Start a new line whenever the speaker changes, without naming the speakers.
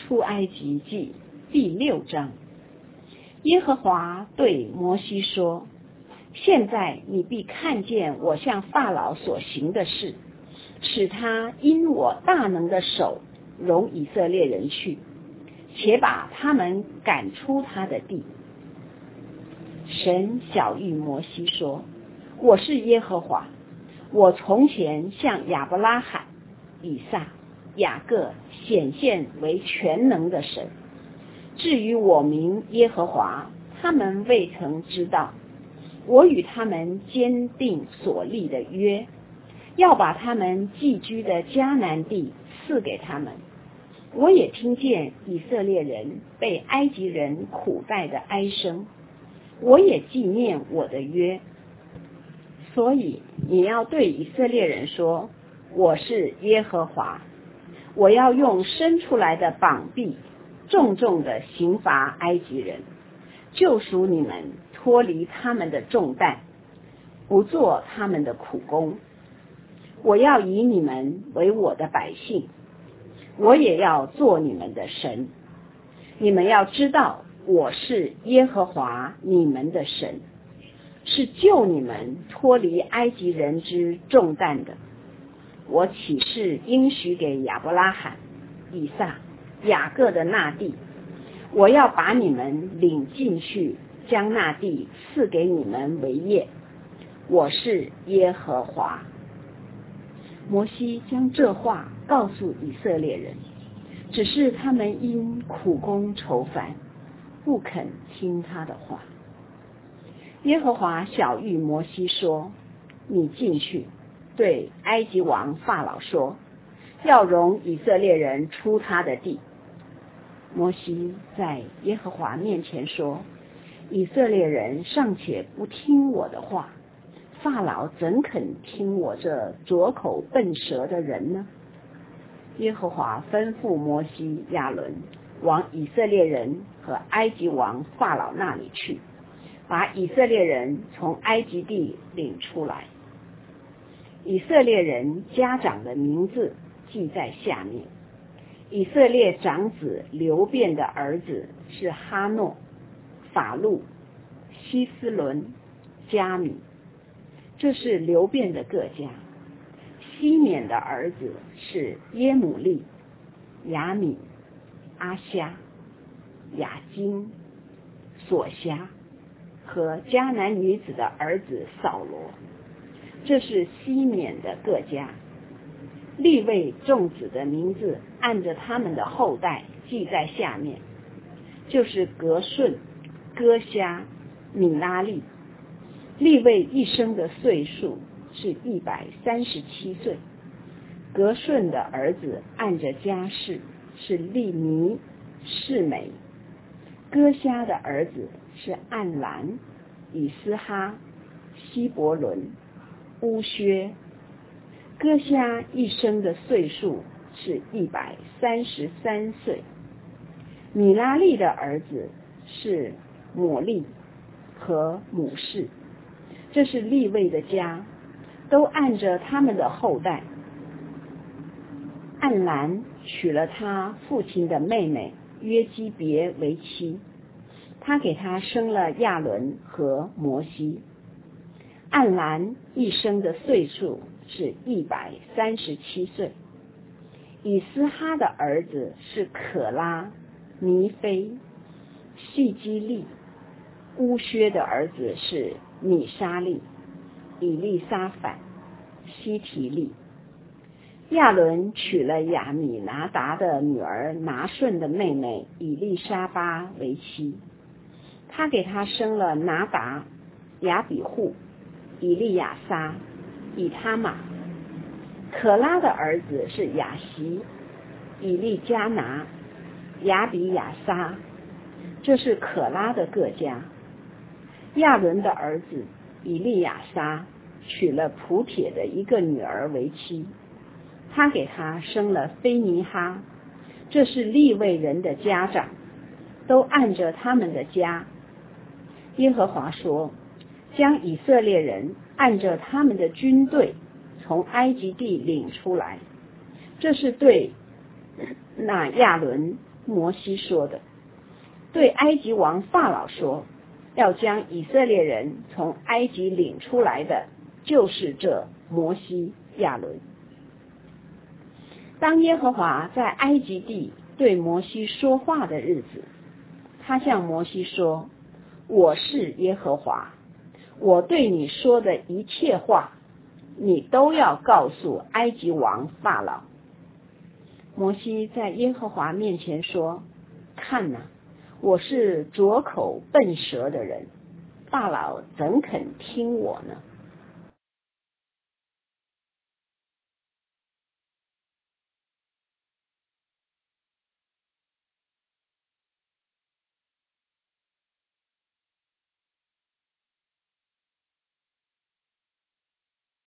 出埃及记第6章。耶和华对摩西说：现在你必看见我向法老所行的事，使他因我大能的手容以色列人去，且把他们赶出他的地。神晓谕摩西说：我是耶和华，我从前向亚伯拉罕、以撒、雅各显现为全能的神。至于我名耶和华，他们未曾知道。我与他们坚定所立的约，要把他们寄居的迦南地赐给他们。我也听见以色列人被埃及人苦待的哀声，我也纪念我的约。所以你要对以色列人说：我是耶和华，我要用伸出来的膀臂重重的刑罚埃及人，救赎你们脱离他们的重担，不做他们的苦工。我要以你们为我的百姓，我也要做你们的神。你们要知道，我是耶和华你们的神，是救你们脱离埃及人之重担的。我起誓应许给亚伯拉罕、以撒、雅各的那地，我要把你们领进去，将那地赐给你们为业。我是耶和华。摩西将这话告诉以色列人，只是他们因苦工愁烦，不肯听他的话。耶和华晓谕摩西说：你进去，对埃及王法老说，要容以色列人出他的地。摩西在耶和华面前说：以色列人尚且不听我的话，法老怎肯听我这拙口笨舌的人呢？耶和华吩咐摩西、亚伦往以色列人和埃及王法老那里去，把以色列人从埃及地领出来。以色列人家长的名字记在下面。以色列长子流便的儿子是哈诺、法路、希斯伦、加米，这是流便的各家。西缅的儿子是耶母利、雅敏、阿虾、雅金、索辖和迦南女子的儿子扫罗，这是西缅的各家。利未众子的名字按着他们的后代记在下面，就是革顺、哥辖、米拉利。利未一生的岁数是137岁。革顺的儿子按着家世是利尼、示美。哥辖的儿子是暗兰、以斯哈、希伯伦、乌薛。哥辖一生的岁数是133岁。米拉利的儿子是抹利和母士，这是利未的家，都按着他们的后代。暗兰娶了他父亲的妹妹约基别为妻，他给他生了亚伦和摩西。暗兰一生的岁数是137岁。以斯哈的儿子是可拉、尼菲、细基利。乌薛的儿子是米沙利、以利沙反、西提利。亚伦娶了亚米拿达的女儿拿顺的妹妹以利沙巴为妻，他给他生了拿达、亚比户、以利亚撒、以他玛。可拉的儿子是亚希、以利加拿、亚比亚撒，这是可拉的各家。亚伦的儿子以利亚撒娶了普帖的一个女儿为妻，他给他生了菲尼哈，这是利未人的家长，都按着他们的家。耶和华说：将以色列人按着他们的军队从埃及地领出来，这是对那亚伦、 摩西说的，对埃及王法老说，要将以色列人从埃及领出来的就是这摩西亚伦。当耶和华在埃及地对摩西说话的日子，他向摩西说，我是耶和华，我对你说的一切话，你都要告诉埃及王法老。摩西在耶和华面前说，看哪，我是拙口笨舌的人，法老怎肯听我呢？